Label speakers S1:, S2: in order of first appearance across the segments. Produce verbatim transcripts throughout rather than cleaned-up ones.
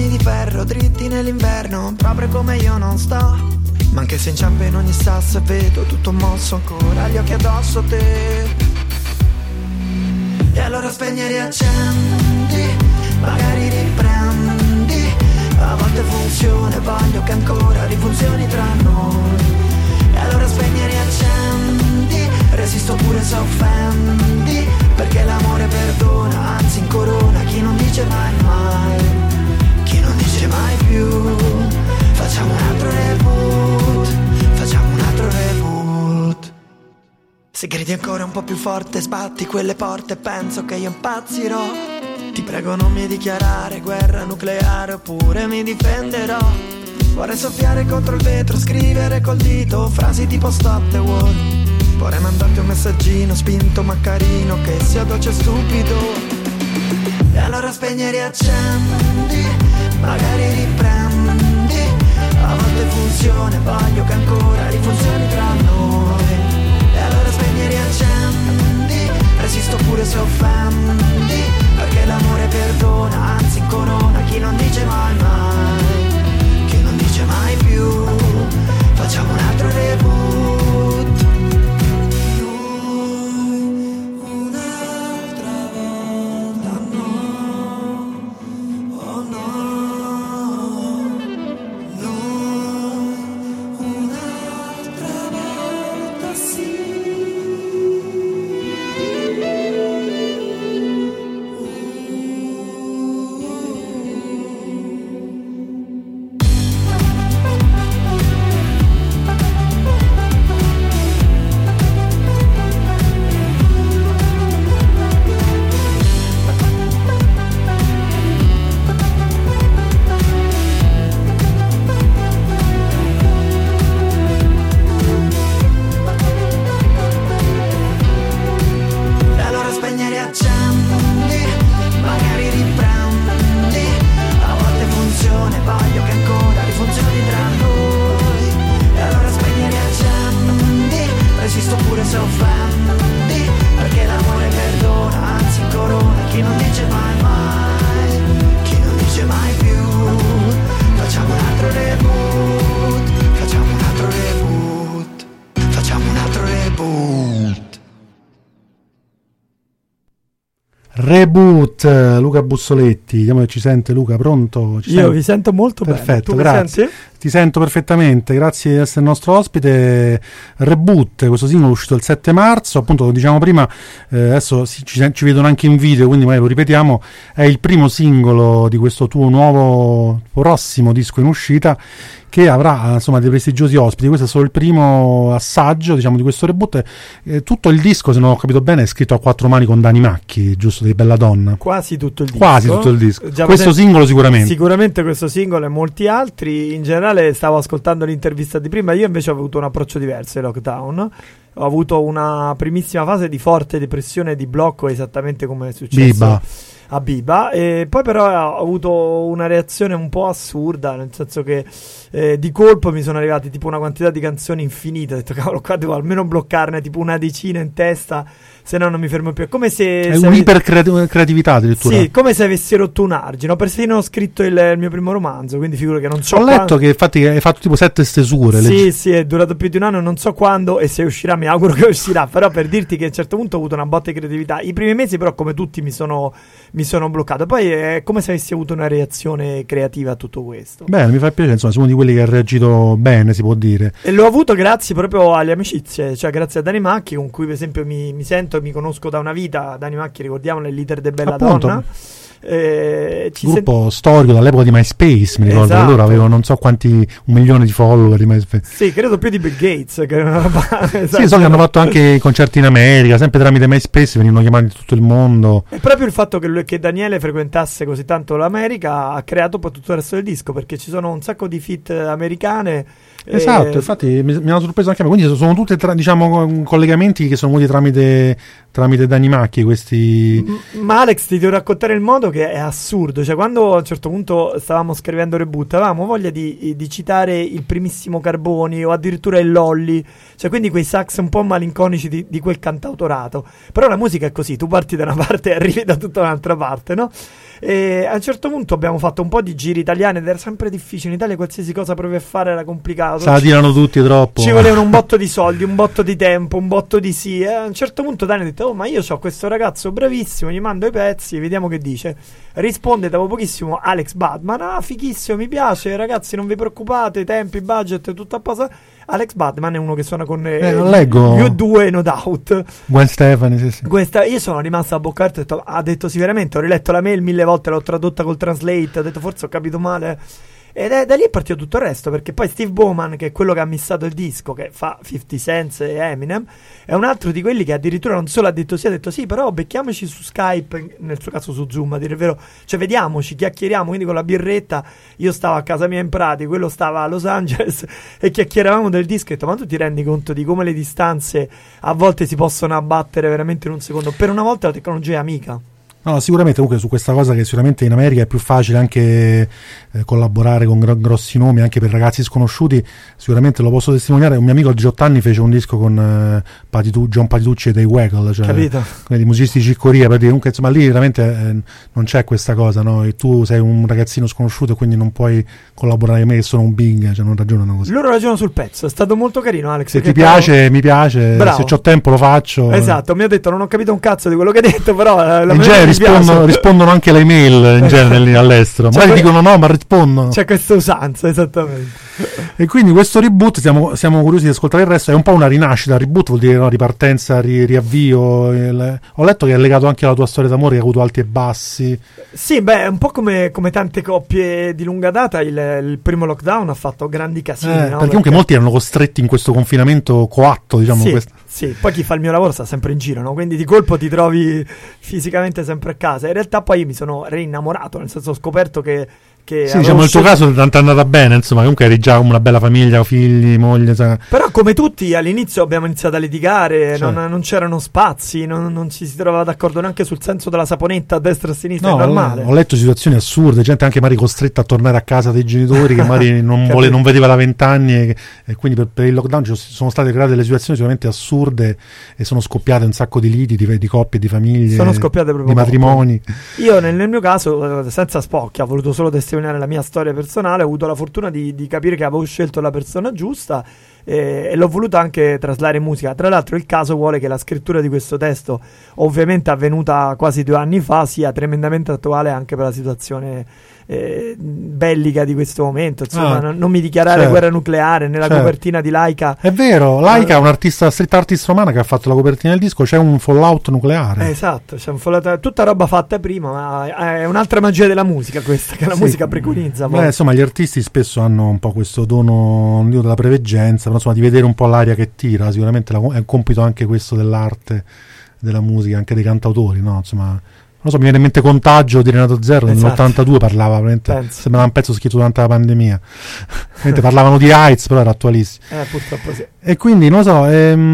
S1: piani di ferro dritti nell'inverno, proprio come io non sto. Ma anche se inciampo in ogni sasso e vedo tutto mosso, ancora gli occhi addosso a te. E allora spegni e riaccendi, magari riprendi. A volte funziona, voglio che ancora rifunzioni tra noi. E allora spegni e riaccendi, resisto pure se offendi, perché l'amore perdona, anzi incorona chi non dice mai mai, chi non dice mai più. Facciamo un altro reboot, facciamo un altro reboot. Se gridi ancora un po' più forte, sbatti quelle porte, penso che io impazzirò. Ti prego non mi dichiarare guerra nucleare, oppure mi difenderò. Vorrei soffiare contro il vetro, scrivere col dito frasi tipo stop the war. Vorrei mandarti un messaggino spinto ma carino, che sia dolce e stupido. E allora spegni e riaccendi, magari riprendi. A volte funziona, voglio che ancora rifunzioni tra noi. E allora spegni e riaccendi, resisto pure se offendi, perché l'amore perdona, anzi incorona chi non dice mai mai, chi non dice mai più. Facciamo un altro reboot.
S2: Reboot, Luca Bussoletti, vediamo se ci sente. Luca, pronto? Ci
S3: Io
S2: senti?
S3: Vi sento molto
S2: perfetto,
S3: bene.
S2: Perfetto, grazie. Ti sento perfettamente, grazie di essere il nostro ospite. Reboot, questo singolo è uscito il sette marzo, appunto lo diciamo prima, eh, adesso si, ci, ci vedono anche in video, quindi magari lo ripetiamo, è il primo singolo di questo tuo nuovo prossimo disco in uscita, che avrà insomma dei prestigiosi ospiti. Questo è solo il primo assaggio, diciamo, di questo reboot. Eh, tutto il disco, se non ho capito bene, è scritto a quattro mani con Dani Macchi, giusto, di Belladonna?
S3: Quasi tutto il disco.
S2: Quasi tutto il disco.
S3: Già
S2: questo
S3: potete...
S2: singolo sicuramente.
S3: Sicuramente questo singolo e molti altri. In generale stavo ascoltando l'intervista di prima, io invece ho avuto un approccio diverso ai Lockdown. Ho avuto una primissima fase di forte depressione e di blocco, esattamente come è successo
S2: Biba.
S3: a Biba, e poi però ho avuto una reazione un po' assurda, nel senso che eh, di colpo mi sono arrivati tipo una quantità di canzoni infinite. Ho detto cavolo, qua devo almeno bloccarne tipo una decina in testa, se no non mi fermo più. È come se
S2: è
S3: se
S2: un'ipercreatività addirittura.
S3: Sì, come se avessi rotto un argine. Ho persino scritto il, il mio primo romanzo, quindi figuro che non so
S2: ho letto
S3: quando...
S2: che infatti hai fatto tipo sette stesure.
S3: Sì,
S2: legge...
S3: sì, è durato più di un anno, non so quando e se uscirà, mi auguro che uscirà, però per dirti che a un certo punto ho avuto una botta di creatività. I primi mesi però come tutti mi sono, mi sono bloccato, poi è come se avessi avuto una reazione creativa a tutto questo.
S2: Bene, mi fa piacere, insomma, sei uno di quelli che ha reagito bene, si può dire.
S3: E l'ho avuto grazie proprio alle amicizie, cioè grazie a Dani Macchi, con cui per esempio mi, mi sento e mi conosco da una vita. Dani Macchi, ricordiamolo, è il leader de Belladonna. Eh, ci
S2: gruppo
S3: sent...
S2: storico dall'epoca di MySpace, mi ricordo,
S3: esatto.
S2: Allora avevo non so quanti, un milione di follower di MySpace.
S3: Sì, credo più di Bill Gates, che è una roba esatto.
S2: Sì, so che hanno fatto anche concerti in America, sempre tramite MySpace, venivano chiamati da tutto il mondo.
S3: E proprio il fatto che, lui, che Daniele frequentasse così tanto l'America ha creato poi tutto il resto del disco, perché ci sono un sacco di feat americane.
S2: Esatto,
S3: e...
S2: infatti mi, mi hanno sorpreso anche a me, quindi sono tutti tra, diciamo collegamenti che sono venuti tramite tramite Dani Macchi questi.
S3: Ma Alex, ti devo raccontare il modo che è assurdo, cioè quando a un certo punto stavamo scrivendo Reboot avevamo voglia di, di citare il primissimo Carboni o addirittura il Lolli, cioè quindi quei sax un po' malinconici di, di quel cantautorato, però la musica è così, tu parti da una parte e arrivi da tutta un'altra parte, no? E a un certo punto abbiamo fatto un po' di giri italiani ed era sempre difficile. In Italia qualsiasi cosa provi a fare era complicato.
S2: Se la tirano tutti troppo.
S3: Ci volevano un botto di soldi, un botto di tempo, un botto di sì. E a un certo punto Dani ha detto: oh, ma io ho questo ragazzo bravissimo, gli mando i pezzi, vediamo che dice. Risponde dopo pochissimo Alex Badman: ah, fighissimo, mi piace, ragazzi, non vi preoccupate, tempi, budget, tutto a posto. Alex Badman è uno che suona con eh,
S2: eh, non leggo.
S3: U due, No Doubt.
S2: Gwen Stefani, sì, sì.
S3: Questa, io sono rimasta a bocca aperta, ho detto, ha detto sì, veramente, ho riletto la mail mille volte, l'ho tradotta col translate, ho detto forse ho capito male. Ed è da lì è partito tutto il resto, perché poi Steve Bowman, che è quello che ha missato il disco, che fa fifty Cent e Eminem, è un altro di quelli che addirittura non solo ha detto sì, ha detto sì, però becchiamoci su Skype, nel suo caso su Zoom, a dire il vero, cioè vediamoci, chiacchieriamo, quindi con la birretta, io stavo a casa mia in Prati, quello stava a Los Angeles e chiacchieravamo del disco. E ho detto, ma tu ti rendi conto di come le distanze a volte si possono abbattere veramente in un secondo? Per una volta la tecnologia è amica.
S2: No, sicuramente comunque su questa cosa, che sicuramente in America è più facile anche eh, collaborare con gro- grossi nomi, anche per ragazzi sconosciuti, sicuramente lo posso testimoniare. Un mio amico a diciotto anni fece un disco con eh, Patitu- John Patitucci e dei Waggle, cioè
S3: Capito?
S2: i musicisti di Ciccoria, per dire, comunque insomma lì veramente eh, non c'è questa cosa, no? E tu sei un ragazzino sconosciuto e quindi non puoi collaborare con me che sono un big, cioè non ragionano così.
S3: Loro ragionano sul pezzo, è stato molto carino, Alex.
S2: Se ti piace, però... mi piace, bravo. Se c'ho tempo lo faccio.
S3: Esatto, mi ha detto non ho capito un cazzo di quello che hai detto, però la
S2: in genere rispondono, rispondono anche alle mail in genere lì all'estero, magari que- dicono no ma rispondono,
S3: c'è questa usanza, esattamente.
S2: E quindi questo reboot siamo, siamo curiosi di ascoltare il resto. È un po' una rinascita. Reboot vuol dire no, ripartenza, ri, riavvio. Il, ho letto che è legato anche alla tua storia d'amore, che ha avuto alti e bassi.
S3: Sì, beh, è un po' come, come tante coppie di lunga data. Il, il primo lockdown ha fatto grandi casini,
S2: eh,
S3: no?
S2: perché comunque perché... molti erano costretti in questo confinamento coatto, diciamo.
S3: Sì,
S2: questo.
S3: Sì, poi chi fa il mio lavoro sta sempre in giro, no? Quindi di colpo ti trovi fisicamente sempre a casa. In realtà poi mi sono reinnamorato, nel senso ho scoperto che Che
S2: sì, diciamo nel tuo caso è andata bene, insomma, comunque eri già una bella famiglia, figli, moglie, sai.
S3: Però come tutti all'inizio abbiamo iniziato a litigare,
S2: cioè.
S3: non, non c'erano spazi, non, non ci si trovava d'accordo neanche sul senso della saponetta a destra e a sinistra,
S2: no,
S3: è normale.
S2: Ho letto situazioni assurde, gente anche magari costretta a tornare a casa dei genitori che magari non, vole, non vedeva da vent'anni e, e quindi per, per il lockdown ci sono state create delle situazioni sicuramente assurde e sono scoppiate un sacco di liti, di, di coppie, di famiglie,
S3: sono scoppiate proprio
S2: di matrimoni.
S3: Io nel, nel mio caso, senza spocchia, ho voluto solo testimoniare la mia storia personale, ho avuto la fortuna di, di capire che avevo scelto la persona giusta e, e l'ho voluto anche traslare in musica. Tra l'altro il caso vuole che la scrittura di questo testo, ovviamente avvenuta quasi due anni fa, sia tremendamente attuale anche per la situazione eh, bellica di questo momento, insomma. ah, non, non mi dichiarare certo. guerra nucleare nella certo. copertina di Laika.
S2: È vero, Laika è uh, un'artista, street artist romana che ha fatto la copertina del disco, c'è un fallout nucleare.
S3: Eh, esatto, c'è un fallout, tutta roba fatta prima, ma è un'altra magia della musica questa, che la sì. musica preconizza.
S2: Beh, insomma, gli artisti spesso hanno un po' questo dono, non dico della preveggenza, però insomma di vedere un po' l'aria che tira. Sicuramente la, è un compito anche questo dell'arte, della musica, anche dei cantautori, no? Insomma, non so, mi viene in mente Contagio di Renato Zero, esatto. nell'ottantadue parlava, sembrava un pezzo scritto durante la pandemia. Parlavano di AIDS, però era attualissimo.
S3: Eh, purtroppo sì.
S2: E quindi, non lo so,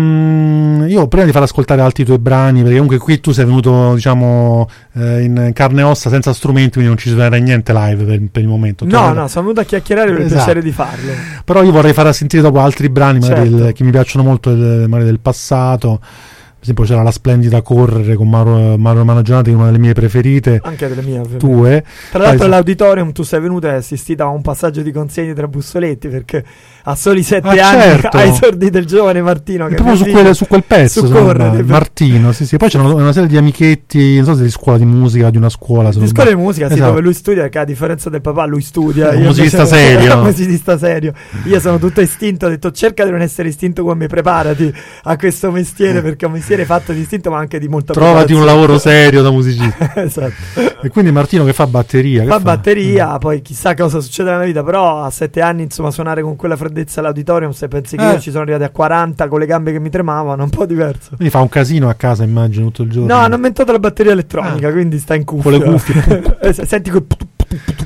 S2: ehm, io prima di far ascoltare altri tuoi brani, perché comunque qui tu sei venuto, diciamo, eh, in carne e ossa, senza strumenti, quindi non ci suonerai niente live per, per il momento.
S3: No, cioè, no, sono venuto a chiacchierare per esatto. il piacere di farlo.
S2: Però io vorrei far sentire dopo altri brani, magari
S3: certo.
S2: del, che mi piacciono molto, del, magari del passato. Per esempio c'era La Splendida Correre con Mauro, Mauro Romano Gianati, una delle mie preferite,
S3: anche delle mie ovviamente.
S2: Tue.
S3: Tra l'altro all'auditorium tu sei venuto e hai assistito a un passaggio di consegne tra bussoletti, perché a soli sette
S2: ah,
S3: anni
S2: certo.
S3: hai esordito il giovane Martino, che
S2: proprio su, quelle, su quel pezzo
S3: su Correre,
S2: Martino, sì, sì. Poi c'erano una serie di amichetti, non so se di scuola di musica, di una scuola,
S3: di scuola di musica, sì, esatto. dove lui studia, che a differenza del papà lui studia,
S2: un musicista serio.
S3: Un musicista serio. Io sono tutto istinto, ho detto cerca di non essere istinto come me, preparati a questo mestiere, perché è un mestiere fatto di istinto ma anche di molta
S2: trovati un lavoro serio da musicista.
S3: Esatto.
S2: E quindi Martino che fa batteria,
S3: fa
S2: che
S3: batteria,
S2: fa?
S3: Poi chissà cosa succede nella vita, però a sette anni insomma suonare con quella freddezza all'auditorium, se pensi che eh. io ci sono arrivati a quaranta con le gambe che mi tremavano, un po' diverso.
S2: Quindi fa un casino a casa, immagino, tutto il giorno.
S3: No, hanno inventato la batteria elettronica, ah. quindi sta in cuffia
S2: con le cuffie.
S3: Senti quel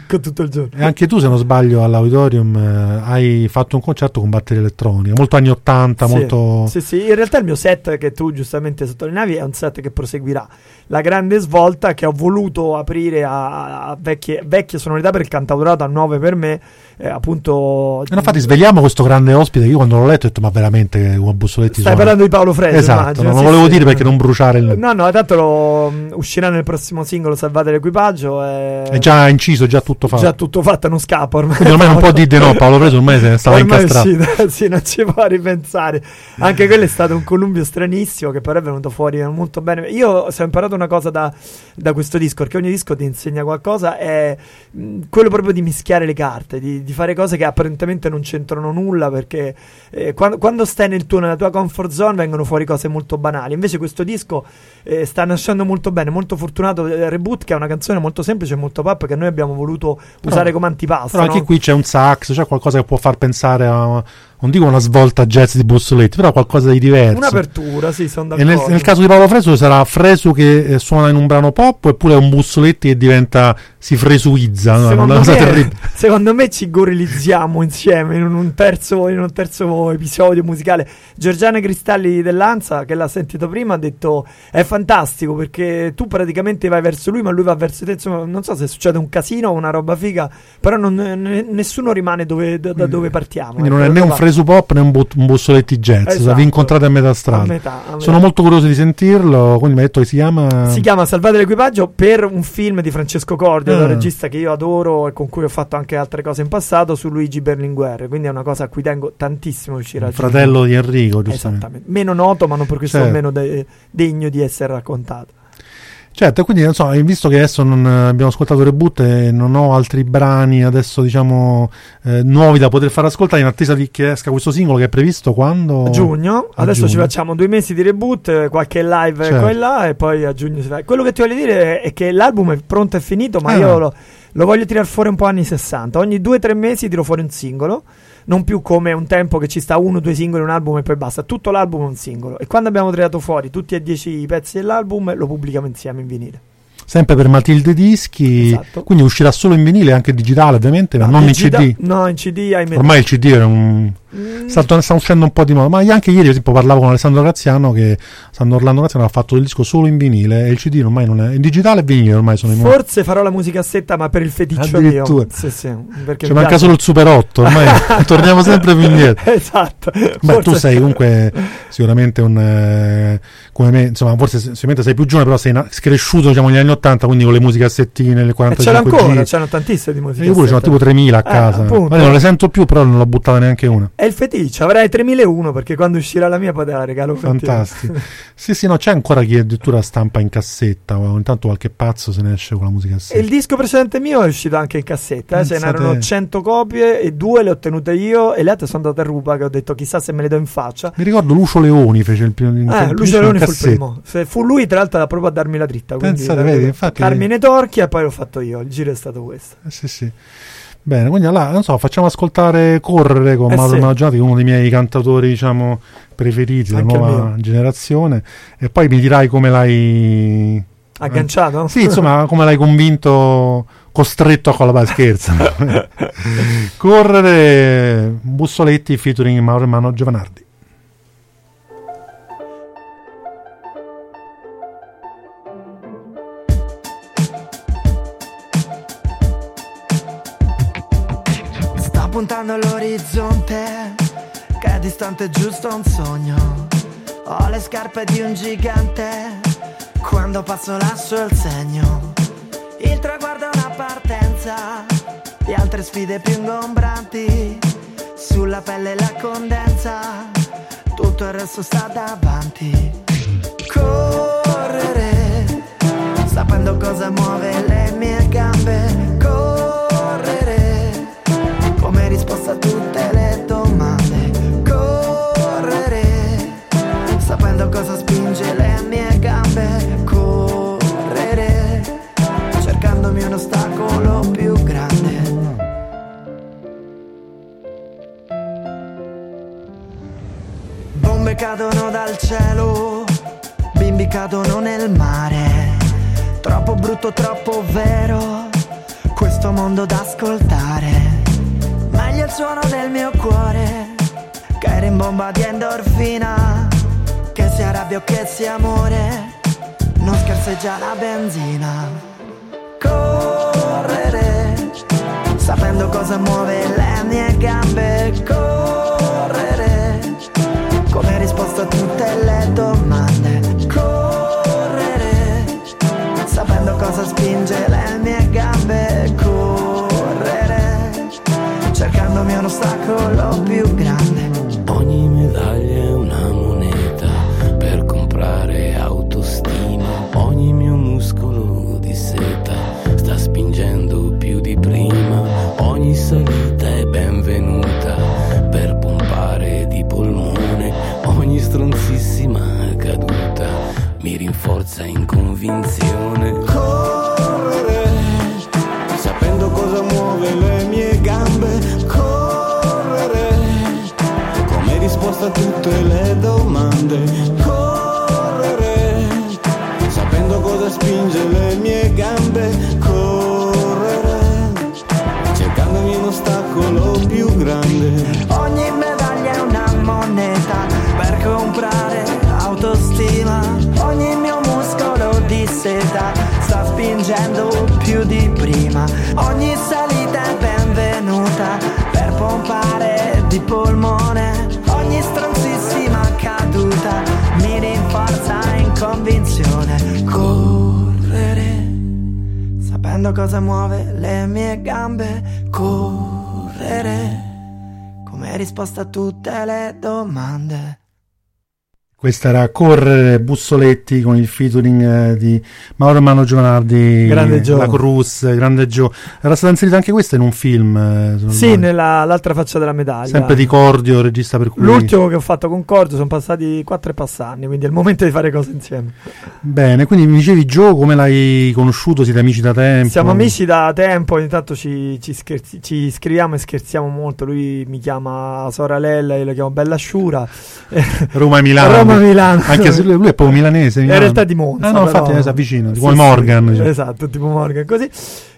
S3: con tutto il giorno.
S2: E anche tu, se non sbaglio, all'Auditorium eh, hai fatto un concerto con batteria elettronica, molto anni ottanta,
S3: sì,
S2: molto...
S3: Sì, sì, in realtà il mio set, che tu giustamente sottolineavi, è un set che proseguirà. La grande svolta che ho voluto aprire a, a vecchie, vecchie sonorità per il cantautorato, a nuove per me, eh, appunto...
S2: E infatti svegliamo questo grande ospite, che io quando l'ho letto ho detto, ma veramente come Bussoletti
S3: Stai
S2: sono...
S3: parlando di Paolo Fresu,
S2: esatto,
S3: immagino.
S2: non lo
S3: Sì,
S2: volevo
S3: sì,
S2: dire
S3: sì.
S2: perché non bruciare il...
S3: No, no, tanto lo, um, uscirà nel prossimo singolo Salvate l'equipaggio. E...
S2: È già inciso, già tutto fatto.
S3: Già tutto fatto, non scappa ormai.
S2: Quindi ormai non può dire no, Paolo Fresu ormai se ne stava
S3: ormai
S2: incastrato.
S3: uscito, sì, non ci può ripensare. Anche quello è stato un connubio stranissimo che però è venuto fuori molto bene. Io se ho imparato una cosa da, da questo disco, perché ogni disco ti insegna qualcosa, è mh, quello proprio di mischiare le carte, di, di fare cose che apparentemente non c'entrano nulla, perché eh, quando, quando stai nel tuo, nella tua comfort zone vengono fuori cose molto banali. Invece questo disco eh, sta nascendo molto bene, molto fortunato. eh, Reboot, che è una canzone molto semplice e molto pop, che noi abbiamo voluto
S2: Però-
S3: usare come antipasto,
S2: Però anche
S3: no?
S2: qui c'è un sax, c'è qualcosa che può far pensare a, non dico una svolta jazz di Bussoletti, però qualcosa di diverso.
S3: Un'apertura, sì, sono
S2: E
S3: d'accordo.
S2: nel, nel caso di Paolo Fresu sarà Fresu che eh, suona in un brano pop, oppure è un Bussoletti che diventa, si fresuizza, no? È
S3: Secondo
S2: una cosa
S3: me,
S2: terribile.
S3: secondo me ci gorilizziamo insieme in un terzo, in un terzo episodio musicale. Giorgiana Cristalli dell'Ansa, che l'ha sentito prima, ha detto è fantastico perché tu praticamente vai verso lui ma lui va verso te. Insomma, non so se succede un casino o una roba figa, però non- ne- nessuno rimane dove, da, da dove partiamo.
S2: Quindi
S3: ecco,
S2: non è
S3: dove
S2: né un
S3: va.
S2: Fresu pop né un, bu- un Bussoletti jazz,
S3: Esatto.
S2: vi incontrate a metà strada.
S3: A metà, a metà.
S2: Sono molto curioso di sentirlo, quindi mi hai detto che si chiama...
S3: Si chiama Salvate l'equipaggio per un film di Francesco Cordio,
S2: Ah.
S3: un regista che io adoro e con cui ho fatto anche altre cose in passato, su Luigi Berlinguer, quindi è una cosa a cui tengo tantissimo riuscire a
S2: il fratello di Enrico, giustamente.
S3: Esattamente, meno noto ma non per questo
S2: Certo.
S3: meno de- degno di essere raccontato.
S2: Certo, e quindi non so, visto che adesso non eh, abbiamo ascoltato Reboot e non ho altri brani adesso diciamo eh, nuovi da poter far ascoltare, in attesa di che esca questo singolo che è previsto quando?
S3: A giugno,
S2: A
S3: adesso ci
S2: giugno.
S3: facciamo due mesi di Reboot, eh, qualche live
S2: Certo.
S3: qua e là e poi a giugno si fa. Quello che ti voglio dire è che l'album è pronto e finito, ma
S2: Ah.
S3: io lo, lo voglio tirare fuori un po' anni sessanta. Ogni due o tre mesi tiro fuori un singolo, non più come un tempo che ci sta uno o due singoli, un album e poi basta. Tutto l'album è un singolo. E quando abbiamo tirato fuori tutti e dieci i pezzi dell'album, lo pubblichiamo insieme in vinile.
S2: Sempre per Matilde Dischi,
S3: Esatto.
S2: quindi uscirà solo in vinile, anche digitale ovviamente, ma
S3: No,
S2: non in
S3: digita-
S2: C D.
S3: No, in C D ahimè.
S2: Ormai il C D è un...
S3: Mm,
S2: sta, sta uscendo un po' di moda, ma anche ieri per esempio parlavo con Alessandro Graziano che San Orlando Graziano ha fatto il disco solo in vinile e il C D ormai non è, in digitale e vinile ormai sono in moda.
S3: Forse farò la musicassetta, ma per il feticcio
S2: Addirittura.
S3: mio. Sì, sì, perché
S2: Ci
S3: mi
S2: manca
S3: piace.
S2: solo il Super otto, ormai torniamo sempre più indietro.
S3: Esatto.
S2: Beh,
S3: Forse-
S2: tu sei comunque sicuramente un eh, come me, insomma, forse sicuramente sei più giovane, però sei na- cresciuto diciamo negli anni ottanta, quindi con le musicassettine, le
S3: E c'era
S2: quarantacinque
S3: ancora,
S2: giri.
S3: c'erano tantissime di musica.
S2: Io pure ce n'ho tipo tremila a casa.
S3: appunto.
S2: Vabbè, non le sento più, però non l'ho buttata neanche una.
S3: È il feticcio, avrai tremilauno perché quando uscirà la mia poi te la regalo volentieri.
S2: Fantastico. Sì, sì, no, c'è ancora chi addirittura stampa in cassetta, ogni tanto qualche pazzo se ne esce con la musica
S3: E il disco precedente mio è uscito anche in cassetta, eh, ce
S2: Pensate.
S3: n'erano cento copie e due le ho tenute io e le altre sono andate a ruba, che ho detto chissà se me le do in faccia.
S2: Mi ricordo Lucio Leoni fece il primo il
S3: Eh,
S2: primo
S3: Lucio Leoni fu il
S2: cassetta.
S3: primo. Se fu lui, tra l'altro, proprio a darmi la dritta. Quindi
S2: Pensate,
S3: da-
S2: vedi, infatti-
S3: Carmine Torchia e poi l'ho fatto io. Il giro è stato questo.
S2: Eh, sì, sì. Bene, quindi allora, non so, facciamo ascoltare Correre con
S3: Eh,
S2: Mauro
S3: sì.
S2: Malaggiati, uno dei miei cantatori, diciamo, preferiti della
S3: Anche il
S2: nuova
S3: mio.
S2: generazione, e poi mi dirai come l'hai
S3: Agganciato?
S2: Sì, insomma, come l'hai convinto, costretto a collabare, scherzo. Correre, Bussoletti featuring Mauro Hermano Giovanardi.
S1: Sto puntando all'orizzonte, che è distante giusto un sogno. Ho le scarpe di un gigante, quando passo lasso il segno. Il traguardo è una partenza, di altre sfide più ingombranti. Sulla pelle la condensa, tutto il resto sta davanti. Correre, sapendo cosa muove le mie gambe. Correre, come risposta a tutte le domande. Correre, sapendo cosa spinge le mie gambe. Correre, cercandomi un ostacolo più grande. Bombe cadono dal cielo, bimbi cadono nel mare. Troppo brutto, troppo vero, questo mondo da ascoltare. Meglio il suono del mio cuore che rimbomba di endorfina, che sia rabbia o che sia amore, non scarseggia la benzina. Correre, sapendo cosa muove le mie gambe. Correre, come risposta a tutte le domande. Correre, sapendo cosa spinge le mie gambe. Correre, cercandomi un ostacolo più grande.
S4: Ogni medaglia è una moneta per comprare autostima. Ogni mio muscolo di seta sta spingendo più di prima. Ogni salita è benvenuta per pompare di polmone. Ogni stronzissima caduta mi rinforza in convinzione. Correre, sapendo cosa muove le mie gambe. Correre, come risposta a tutte le domande. Correre, sapendo cosa spinge le mie gambe. Correre, cercandomi un ostacolo più grande.
S1: Ogni medaglia è una moneta per comprare autostima. Ogni mio muscolo di seta sta spingendo più di prima. Ogni salita è benvenuta per pompare di polmone. Ogni stronzissima caduta mi rinforza in convinzione. Correre, sapendo cosa muove le mie gambe. Correre, come risposta a tutte le domande.
S2: Questa era Correre, Bussoletti con il featuring eh, di Mauro Ermano Giovanardi,
S3: Grande Joe.
S2: La Cruz, Grande Joe. Era stata inserita anche questa in un film? Eh,
S3: sì, nell'altra faccia della medaglia.
S2: Sempre di Cordio, regista per cui...
S3: L'ultimo che ho fatto con Cordio, sono passati quattro e passanni, quindi è il momento di fare cose insieme.
S2: Bene, quindi mi dicevi Joe, come l'hai conosciuto? Siete amici da tempo?
S3: Siamo amici da tempo, ogni tanto ci, ci, scherzi, ci scriviamo e scherziamo molto. Lui mi chiama Soralella, io lo chiamo Bella Sciura.
S2: Roma e Milano.
S3: Roma Milano.
S2: Anche se lui, lui è proprio milanese.
S3: In realtà di Monza.
S2: Ah no,
S3: però...
S2: infatti si avvicina, tipo
S3: sì,
S2: il Morgan.
S3: Sì,
S2: cioè.
S3: Esatto, tipo Morgan, così.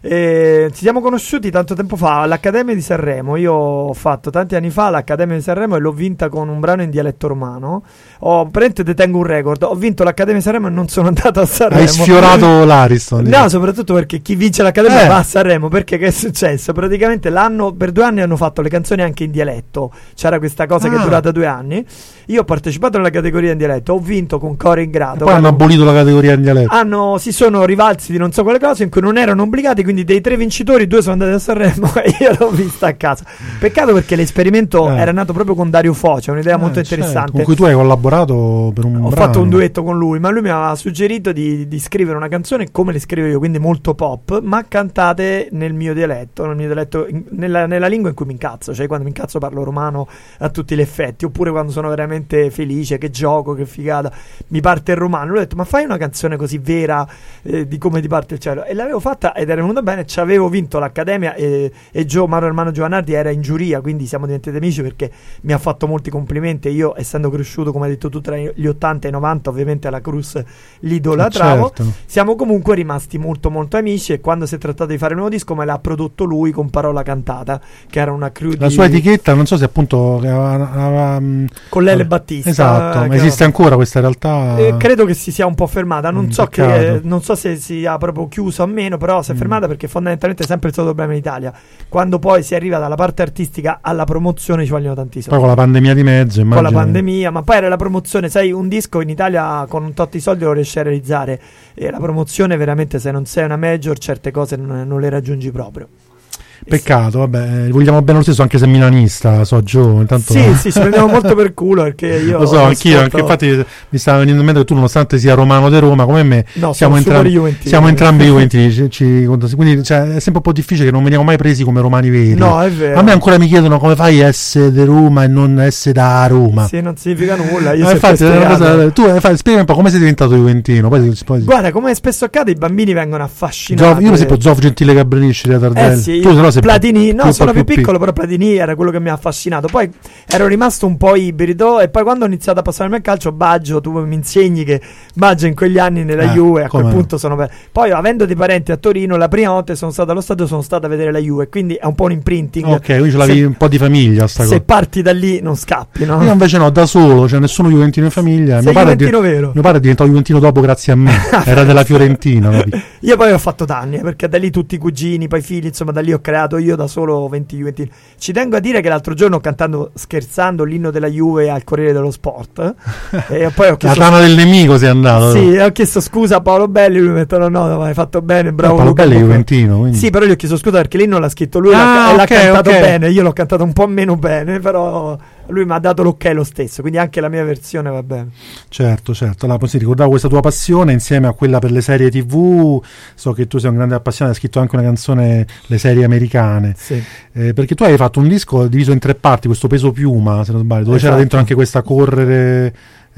S3: E ci siamo conosciuti tanto tempo fa all'Accademia di Sanremo. Io ho fatto tanti anni fa l'Accademia di Sanremo e l'ho vinta con un brano in dialetto romano. Ho praticamente detengo un record. Ho vinto l'Accademia di Sanremo e non sono andato a Sanremo.
S2: Hai sfiorato l'Ariston.
S3: No,
S2: diciamo.
S3: soprattutto perché chi vince l'Accademia
S2: eh.
S3: va a Sanremo. Perché che è successo? Praticamente l'anno, per due anni hanno fatto le canzoni anche in dialetto. C'era questa cosa ah. che è durata due anni. Io ho partecipato nella categoria in dialetto, ho vinto con Core in grado.
S2: E poi hanno abolito la categoria in dialetto.
S3: Hanno, si sono rivalsi di non so quale cosa in cui non erano obbligati, quindi dei tre vincitori due sono andati a Sanremo e io l'ho vista a casa. Peccato perché l'esperimento eh. era nato proprio con Dario Foce, un'idea eh, molto interessante.
S2: Certo. Con cui tu hai collaborato per un
S3: Ho
S2: brano.
S3: fatto un duetto con lui, ma lui mi aveva suggerito di, di scrivere una canzone come le scrivo io, quindi molto pop, ma cantate nel mio dialetto, nel mio dialetto in, nella, nella lingua in cui mi incazzo, cioè quando mi incazzo parlo romano a tutti gli effetti, oppure quando sono veramente felice, che gioco, che figata, mi parte il romano. Lui ha detto ma fai una canzone così vera eh, di come ti parte il cielo, e l'avevo fatta ed era venuta bene. Ci avevo vinto l'Accademia e, e Joe, Mauro Ermano Giovanardi, era in giuria, quindi siamo diventati amici perché mi ha fatto molti complimenti e io, essendo cresciuto come hai detto tu tra gli ottanta e i novanta, ovviamente alla Cruz l'idolatravo.
S2: Certo.
S3: Siamo comunque rimasti molto molto amici e quando si è trattato di fare il nuovo disco me l'ha prodotto lui con Parola Cantata, che era una crew
S2: la
S3: di...
S2: sua etichetta, non so se appunto aveva, aveva,
S3: con Lele Battista.
S2: Esatto. Ma esiste ancora questa realtà?
S3: Eh, credo che si sia un po' fermata. Non,
S2: mm,
S3: so che, non so se sia proprio chiuso o meno, però si è mm. fermata perché fondamentalmente è sempre il suo problema in Italia. Quando poi si arriva dalla parte artistica alla promozione ci vogliono tantissimo.
S2: Poi con la pandemia di mezzo, immagino.
S3: Con la pandemia, ma poi era la promozione. Sai, un disco in Italia con un tot di soldi lo riesci a realizzare. E la promozione veramente, se non sei una major, certe cose non, non le raggiungi proprio.
S2: Peccato, vabbè, vogliamo bene lo stesso anche se milanista, so Joe, intanto...
S3: Sì, sì, ci prendiamo molto per culo perché io...
S2: Lo so, anch'io, anche infatti mi stava venendo in mente che tu, nonostante sia romano di Roma come me,
S3: no,
S2: siamo, entrambi, siamo entrambi Juventini, ci, ci, quindi cioè, è sempre un po' difficile che non veniamo mai presi come romani veri.
S3: No, è vero.
S2: A me ancora mi chiedono come fai a essere di Roma e non essere da Roma.
S3: Sì, non significa nulla, io
S2: no, infatti, è una cosa, tu fai, spiegami un po' come sei diventato juventino. Poi,
S3: poi... Guarda, come spesso accade, i bambini vengono affascinati.
S2: Zov, io per esempio Zov Gentile Gabrielli da Tardelli.
S3: Eh sì,
S2: tu però sei sei
S3: Platini,
S2: più,
S3: no,
S2: più,
S3: sono più,
S2: più
S3: piccolo, però Platini era quello che mi ha affascinato. Poi ero rimasto un po' ibrido e poi quando ho iniziato a passarmi al calcio, Baggio, tu mi insegni che Baggio in quegli anni nella
S2: eh,
S3: Juve, a quel
S2: no?
S3: punto sono be- poi avendo dei parenti a Torino, la prima volta che sono stato allo stadio sono stato a vedere la Juve, quindi è un po' un imprinting.
S2: Ok, quindi ce l'avevi
S3: se,
S2: un po' di famiglia sta
S3: se
S2: cosa.
S3: parti da lì non scappi, no?
S2: Io invece no, da solo, cioè nessuno juventino in famiglia.
S3: Sei
S2: Mio padre, è
S3: juventino
S2: di-
S3: vero?
S2: mio padre è diventato juventino dopo grazie a me, era della Fiorentina. Capito?
S3: Io poi ho fatto danni, eh, perché da lì tutti i cugini, poi i figli, insomma da lì ho creato io da solo venti juventini. Ci tengo a dire che l'altro giorno ho cantato scherzando l'inno della Juve al Corriere dello Sport eh, e poi ho
S2: La
S3: chiesto
S2: tana del nemico sei andato.
S3: sì, ho chiesto scusa a Paolo Belli, lui mi ha detto no, no, ma hai fatto bene, bravo.
S2: Paolo
S3: Luca
S2: Belli è
S3: Bocca.
S2: juventino, quindi.
S3: Sì, però gli ho chiesto scusa perché l'inno l'ha scritto lui
S2: Ah,
S3: l'ha, e l'ha
S2: ok,
S3: cantato
S2: ok.
S3: bene, io l'ho cantato un po' meno bene, però lui mi ha dato l'ok lo stesso, quindi anche la mia versione va bene.
S2: Certo, certo. Allora, sì, ricordavo questa tua passione insieme a quella per le serie tivù. So che tu sei un grande appassionato, hai scritto anche una canzone, le serie americane.
S3: Sì.
S2: Eh, perché tu hai fatto un disco diviso in tre parti, questo Peso Piuma, se non sbaglio, dove
S3: Esatto.
S2: c'era dentro anche questa correre.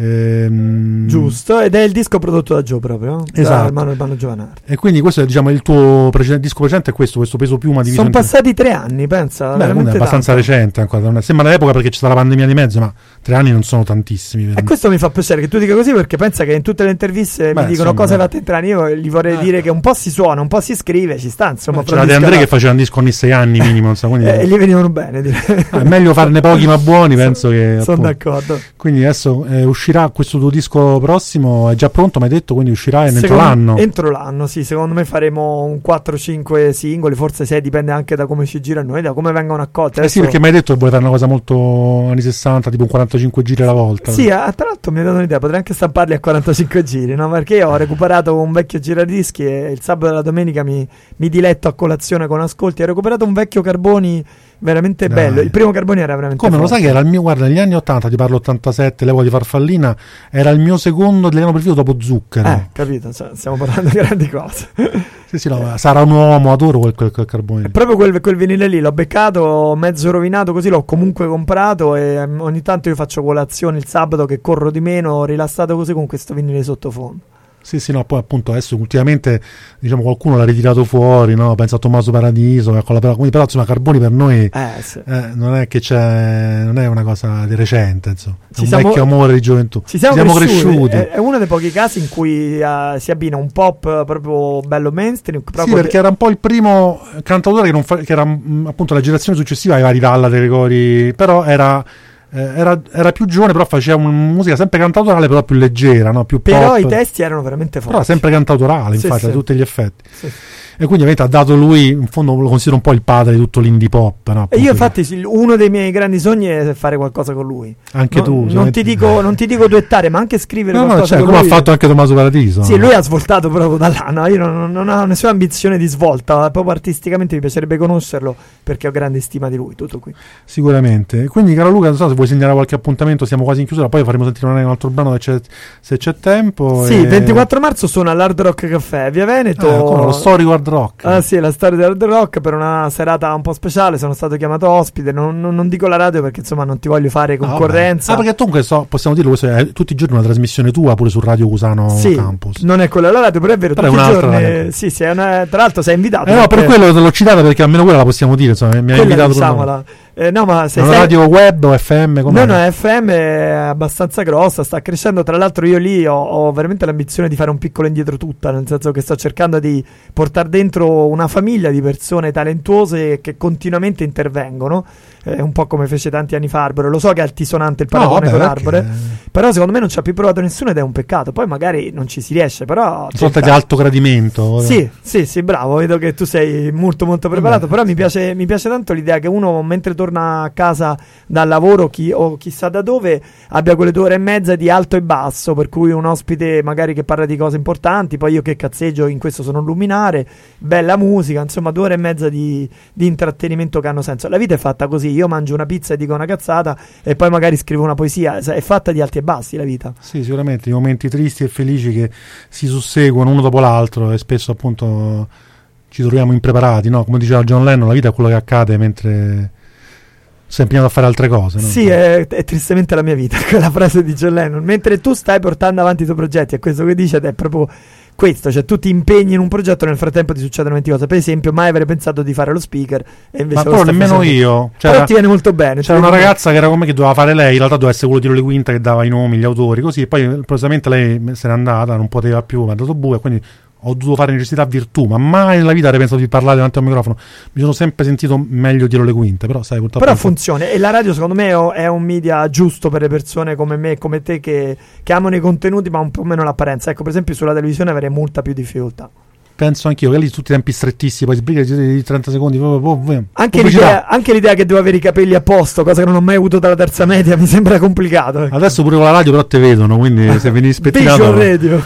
S2: Ehm,
S3: Giusto, ed è il disco prodotto da Gio proprio,
S2: Esatto.
S3: da Armando Urbano Giovanardi.
S2: E quindi questo è diciamo il tuo precedente, disco precedente è questo, questo Peso Piuma diviso
S3: Sono
S2: in tre.
S3: passati tre anni, pensa.
S2: Beh,
S3: veramente
S2: quindi è abbastanza
S3: tanto.
S2: recente ancora. non è- Sembra l'epoca perché c'è stata la pandemia di mezzo, ma tre anni non sono tantissimi.
S3: E questo mi fa piacere che tu dica così, perché pensa che in tutte le interviste
S2: Beh,
S3: mi dicono
S2: insomma,
S3: cosa hai
S2: eh.
S3: fatto in tre anni. Io gli vorrei
S2: Eh.
S3: dire che un po' si suona, un po' si scrive, ci sta insomma.
S2: C'era De André che faceva un disco ogni sei anni minimo, non so, quindi
S3: e gli venivano bene, direi.
S2: Ah, è meglio farne pochi ma buoni, penso che
S3: Sono
S2: appunto.
S3: d'accordo.
S2: Quindi adesso eh, uscirà questo tuo disco prossimo, è già pronto, mi hai detto, quindi uscirà entro
S3: Secondo-
S2: l'anno.
S3: Entro l'anno, sì. Secondo me faremo un quattro cinque singoli, forse sei, dipende anche da come ci gira noi, da come vengono accolti.
S2: Eh sì,
S3: Adesso-
S2: perché mi hai detto che vuoi fare una cosa molto anni sessanta, tipo un quarantacinque giri alla volta.
S3: Sì, ah, tra l'altro mi hai dato un'idea, potrei anche stamparli a quarantacinque giri, no? Perché io ho recuperato un vecchio giradischi e il sabato e la domenica mi, mi diletto a colazione con ascolti. Ho recuperato un vecchio Carboni veramente
S2: Dai.
S3: bello. Il primo Carboni era veramente
S2: Come lo
S3: forte.
S2: sai che era il mio, guarda, negli anni ottanta, ti parlo ottantasette, l'epoca di Farfallina, era il mio secondo italiano preferito dopo Zucchero.
S3: Eh, capito, cioè, stiamo parlando di grandi cose.
S2: Sì, sì, no, sarà un uomo, adoro quel, quel, quel Carbone. lì.
S3: Proprio quel, quel vinile lì l'ho beccato mezzo rovinato, così l'ho comunque comprato e mm, ogni tanto io faccio colazione il sabato che corro di meno, rilassato così con questo vinile sottofondo.
S2: Sì, sì, no, poi appunto adesso ultimamente diciamo qualcuno l'ha ritirato fuori, no? Pensa a Tommaso Paradiso, che con la, quindi, però insomma Carboni per noi
S3: Eh, sì.
S2: eh, non è che c'è, non è una cosa di recente, insomma, è
S3: Ci
S2: un
S3: siamo-
S2: vecchio amore di gioventù.
S3: Ci siamo, cresciuti.
S2: cresciuti.
S3: È, è uno dei pochi casi in cui eh, si abbina un pop eh, proprio bello mainstream.
S2: Sì,
S3: proprio
S2: perché era un po' il primo cantautore che, non fa, che era mh, appunto la generazione successiva ai vari Dalla, De Gregori, però era, eh, era, era più giovane, però faceva una musica sempre cantautorale, però più leggera, no? Più
S3: però
S2: pop.
S3: i testi erano veramente forti.
S2: Però sempre cantautorale,
S3: Sì,
S2: infatti,
S3: sì.
S2: a tutti gli effetti.
S3: Sì.
S2: E quindi ovviamente ha dato lui, in fondo lo considero un po' il padre di tutto l'indie pop, no?
S3: E
S2: Appunto,
S3: io infatti sì, uno dei miei grandi sogni è fare qualcosa con lui.
S2: anche
S3: No-
S2: tu.
S3: non,
S2: ovviamente.
S3: ti dico, non ti dico duettare, ma anche scrivere
S2: No, no,
S3: qualcosa
S2: cioè,
S3: con
S2: come
S3: lui.
S2: ha fatto anche Tommaso Paradiso.
S3: Sì,
S2: no?
S3: lui ha svoltato proprio da là, no? Io non, non ho nessuna ambizione di svolta, proprio artisticamente mi piacerebbe conoscerlo perché ho grande stima di lui, tutto qui.
S2: Sicuramente. Quindi, caro Luca, non so se vuoi segnalare qualche appuntamento, siamo quasi in chiusura, poi faremo sentire un altro brano se c'è, se c'è tempo.
S3: Sì,
S2: e...
S3: il ventiquattro marzo sono all'Hard Rock Caffè, via Veneto.
S2: Ah, come, lo storico hard rock.
S3: Ah sì, la storia dell'Hard Rock per una serata un po' speciale, sono stato chiamato ospite, non, non- non dico la radio perché insomma non ti voglio fare
S2: Ah, vabbè.
S3: concorrenza.
S2: Ah, perché comunque so, possiamo dirlo, questo è tutti i giorni una trasmissione tua pure su Radio Cusano
S3: Sì,
S2: Campus.
S3: non è quella della radio, però è vero,
S2: Però è
S3: tutti i
S2: un'altra
S3: giorni.
S2: radio.
S3: Sì, sì, è una- tra l'altro sei invitato.
S2: Eh no, per
S3: perché-
S2: quello te l'ho citata perché almeno quella la possiamo dire, insomma, mi ha
S3: quella
S2: invitato per
S3: diciamola. Eh, no, ma
S2: È
S3: se
S2: una
S3: sei-
S2: radio web o F M? Com'è?
S3: No, no, F M è abbastanza grossa, sta crescendo. Tra l'altro, io lì ho, ho veramente l'ambizione di fare un piccolo indietro tutta, nel senso che sto cercando di portare dentro una famiglia di persone talentuose che continuamente intervengono. È un po' come fece tanti anni fa Arbore. Lo so che è altisonante il
S2: No,
S3: paragone
S2: vabbè,
S3: con
S2: perché-
S3: Arbore, però secondo me non ci ha più provato nessuno ed è un peccato. Poi magari non ci si riesce, però.
S2: Una sorta di
S3: tentare.
S2: alto gradimento.
S3: Sì, sì, sì, bravo, vedo che tu sei molto molto preparato,
S2: Vabbè,
S3: però mi
S2: sì.
S3: piace, mi piace tanto l'idea che uno mentre torna a casa dal lavoro chi, o chissà da dove abbia quelle due ore e mezza di alto e basso, per cui un ospite magari che parla di cose importanti, poi io che cazzeggio in questo sono un luminare, bella musica, insomma due ore e mezza di, di intrattenimento che hanno senso. La vita è fatta così, io mangio una pizza e dico una cazzata e poi magari scrivo una poesia, è fatta di alti e bassi la vita.
S2: Sì, sicuramente i momenti tristi e felici che si susseguono uno dopo l'altro e spesso appunto ci troviamo impreparati, no? Come diceva John Lennon, la vita è quello che accade mentre sei impegnato a fare altre cose, no?
S3: Sì, è, è tristemente la mia vita, quella frase di John Lennon. Mentre tu stai portando avanti i tuoi progetti, è questo che dice, ed è proprio questo, cioè tu ti impegni in un progetto, nel frattempo ti succedono venti cose. Per esempio, mai avrei pensato di fare lo speaker e invece
S2: ma
S3: lo
S2: però
S3: sto
S2: nemmeno
S3: facendo.
S2: io.
S3: Però
S2: C'era,
S3: ti viene molto bene.
S2: c'era una ragazza che era come che doveva fare lei, in realtà doveva essere quello di Tiro Le Quinte che dava i nomi, gli autori, così, e poi improvvisamente lei se n'è andata, non poteva più, mi ha dato buio, e quindi ho dovuto fare necessità virtù, ma mai nella vita avrei pensato di parlare davanti a un microfono. Mi sono sempre sentito meglio Tiro Le Quinte, però sai, purtroppo
S3: Però funziona, e la radio secondo me è un media giusto per le persone come me e come te che, che amano i contenuti ma un po' meno l'apparenza. Ecco, per esempio sulla televisione avrei molta più difficoltà.
S2: penso anch'io che lì tutti i tempi strettissimi, poi sbriga di trenta secondi,
S3: anche l'idea, anche l'idea che devo avere i capelli a posto, cosa che non ho mai avuto dalla terza media, mi sembra complicato.
S2: Adesso pure con la radio però te vedono, quindi se veni spettinato.
S3: Visual radio.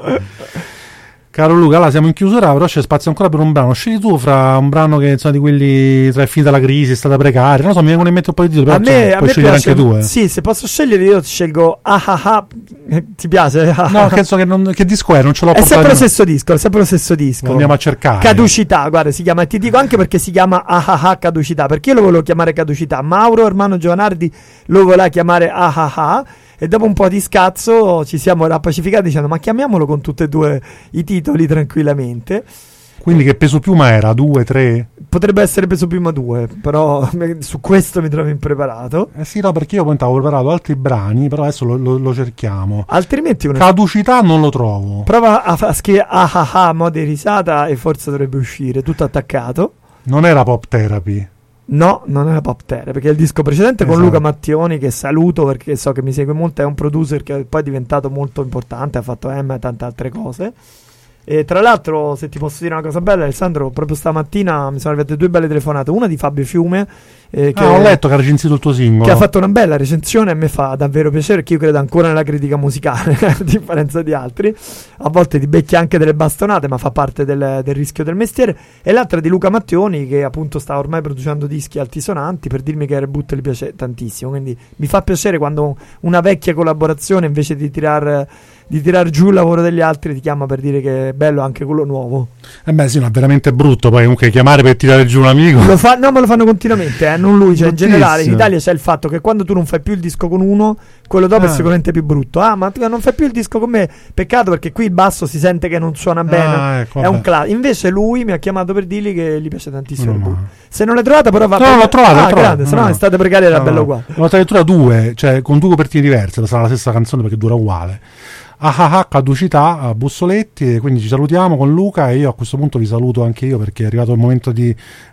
S2: Caro Luca, allora siamo in chiusura, però c'è spazio ancora per un brano. Scegli tu fra un brano che insomma di quelli tra è finita la crisi, è stata precaria, non so, mi vengono in mente un po' di titoli, però
S3: a me,
S2: cioè,
S3: a
S2: puoi
S3: me
S2: scegliere
S3: piace,
S2: anche tu. Eh.
S3: Sì, se posso scegliere io ti scelgo ah ah ah. Ti piace?
S2: No, penso che, non, che disco è, non ce l'ho
S3: È
S2: portato.
S3: sempre lo stesso disco, è sempre lo stesso disco.
S2: Lo andiamo a cercare.
S3: Caducità, guarda, si chiama, ti dico anche perché si chiama ah ah ah Caducità, perché io lo volevo chiamare Caducità. Mauro Ermanno Giovanardi lo voleva chiamare ah ah ah. E dopo un po' di scazzo ci siamo rappacificati dicendo ma chiamiamolo con tutti e due i titoli tranquillamente.
S2: Quindi che peso piuma era? due, tre?
S3: Potrebbe essere peso piuma due, però su questo mi trovo impreparato.
S2: Eh sì, no, perché io poi avevo preparato altri brani, però adesso lo, lo, lo cerchiamo.
S3: Altrimenti una...
S2: Caducità non lo trovo.
S3: Prova a, a scrivere ah ah ah mo' di risata e forse dovrebbe uscire, tutto attaccato.
S2: Non era Pop Therapy.
S3: No, non era Pop Terra, perché il disco precedente
S2: esatto.
S3: con Luca Mattioni, che saluto perché so che mi segue molto, è un producer che poi è diventato molto importante, ha fatto M e tante altre cose. E tra l'altro, se ti posso dire una cosa bella, Alessandro, proprio stamattina mi sono arrivate due belle telefonate, una di Fabio Fiume, eh, che,
S2: ah, ho letto che ha recensito il tuo singolo,
S3: che ha fatto una bella recensione e mi fa davvero piacere, perché io credo ancora nella critica musicale a differenza di altri, a volte ti becchi anche delle bastonate, ma fa parte del, del rischio del mestiere. E l'altra di Luca Mattioni, che appunto sta ormai producendo dischi altisonanti, per dirmi che Reboot gli piace tantissimo, quindi mi fa piacere quando una vecchia collaborazione, invece di tirar di tirar giù il lavoro degli altri, ti chiama per dire che è bello anche quello nuovo.
S2: Eh beh sì, no, è veramente brutto poi comunque chiamare per tirare giù un amico.
S3: Lo fa, no, ma lo fanno continuamente, eh, non lui, cioè in generale in Italia c'è il fatto che quando tu non fai più il disco con uno, quello dopo ah. è sicuramente più brutto. Ah, ma tu non fai più il disco con me, peccato, perché qui il basso si sente che non suona bene,
S2: ah, ecco,
S3: è un classico. Invece lui mi ha chiamato per dirgli che gli piace tantissimo
S2: no,
S3: il
S2: no.
S3: Se non l'hai trovata però va.
S2: No, l'ho trovata,
S3: ah, grande, no, se no è state precarie, era
S2: no,
S3: bello
S2: no.
S3: uguale.
S2: L'ho addirittura due, cioè con due copertine diverse, sarà la stessa canzone perché dura uguale. Ah ah ah, Caducità a Bussoletti, e quindi ci salutiamo con Luca e io a questo punto vi saluto anche io perché è arrivato il momento di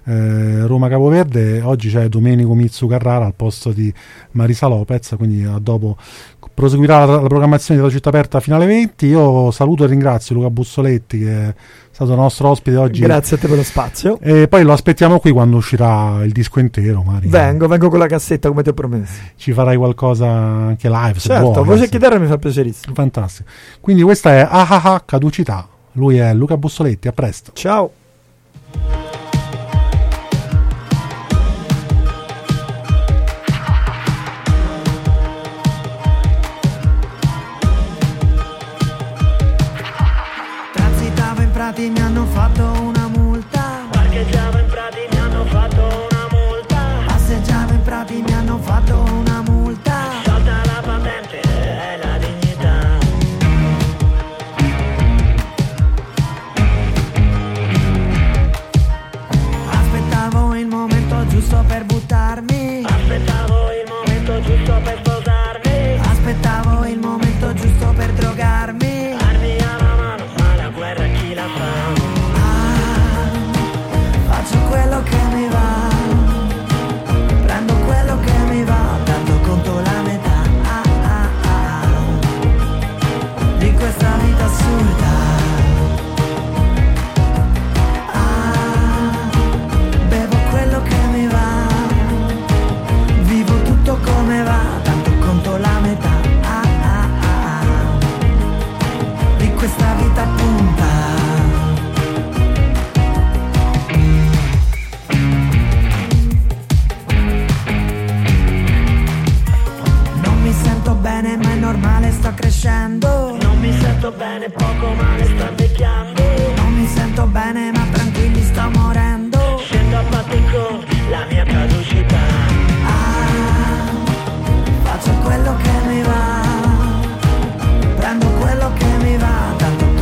S2: eh, Roma Capoverde. Oggi c'è Domenico Mizzu Carrara al posto di Marisa Lopez, quindi a dopo proseguirà la, la programmazione della Città Aperta fino alle venti. Io saluto e ringrazio Luca Bussoletti che è stato il nostro ospite oggi.
S3: Grazie a te per lo spazio.
S2: E poi lo aspettiamo qui quando uscirà il disco intero. Mari.
S3: Vengo, vengo con la cassetta come ti ho promesso.
S2: Ci farai qualcosa anche live? Se
S3: certo,
S2: vuoi,
S3: voce e chitarra mi fa piacerissimo.
S2: Fantastico. Quindi questa è Ah ah ah Caducità. Lui è Luca Bussoletti, a presto.
S3: Ciao.